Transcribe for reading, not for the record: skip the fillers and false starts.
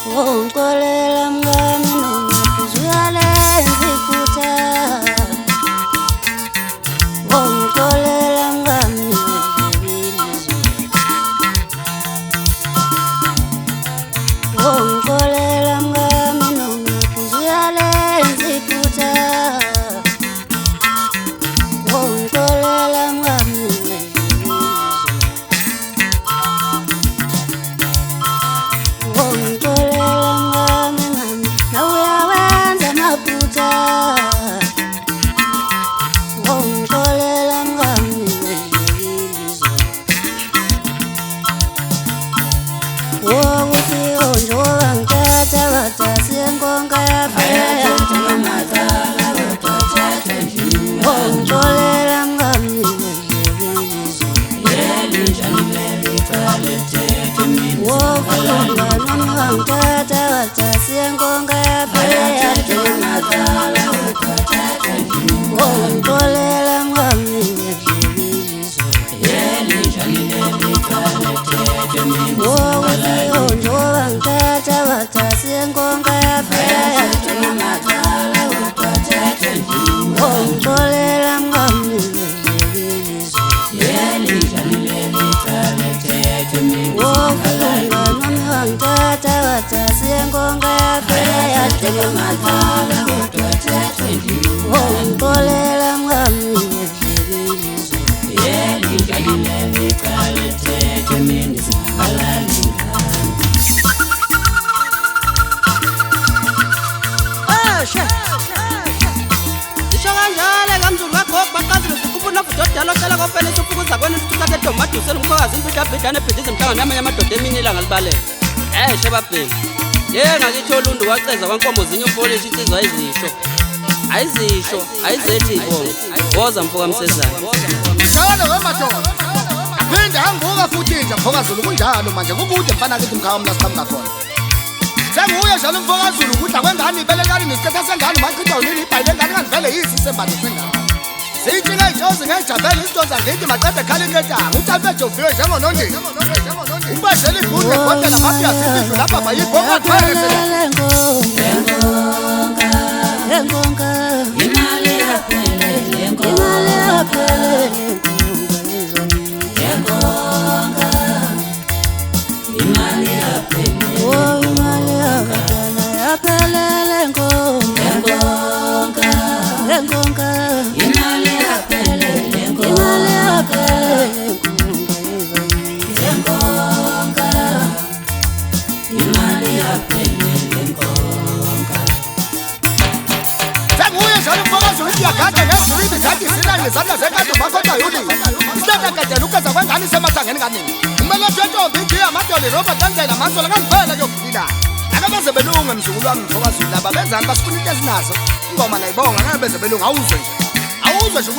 Wongolela mngani nongaphuzuyaleyenza iphutha. Wongolela mngani wongolela mngani nongaphuzuyaleyenza iphutha. Wongolela mngani Shebabheki ngakithola undu waceza kwankomo zinye upolish insizwa ayizisho ayizethi inkomo woza mfoka msezana mshana wemadoda phinda anguka futhi nje mfoka Zulu kunjalo manje kukude mfana kithi mkhawami la siqhamuka khona senguye njalo mfoka Zulu kudla kwengane ibelekani nesikhatha sengane machitha unini ibhayile ngane ngivele yisi sembatho sengane siyitshika ijozi ngejabela isidonza ngithi maqede khala intetanga uTafe Joviwe njengonondini ubashela ibhudle kodwa namaphiya sisizwe lapha bayibhonga thwele lengonga imali yaphelele imali yaphelele lengonga imali yaphelele oh imali yaphelele lengonga lengonga imali yaphelele imali yaphelele Gada ngesibindi zathi silale zandla zekade makhoda yuli isithatha kade lukaza kwengane semathangeni kaningi kumele ntombi nje amadoli Robert Langela manzola ngangivela kuyofika akabenze belungu emzukulu wami mfoka Zulu laba benzani basifuna into ezinazo ingoma nayibonga ngabe benze belungu awuzwe nje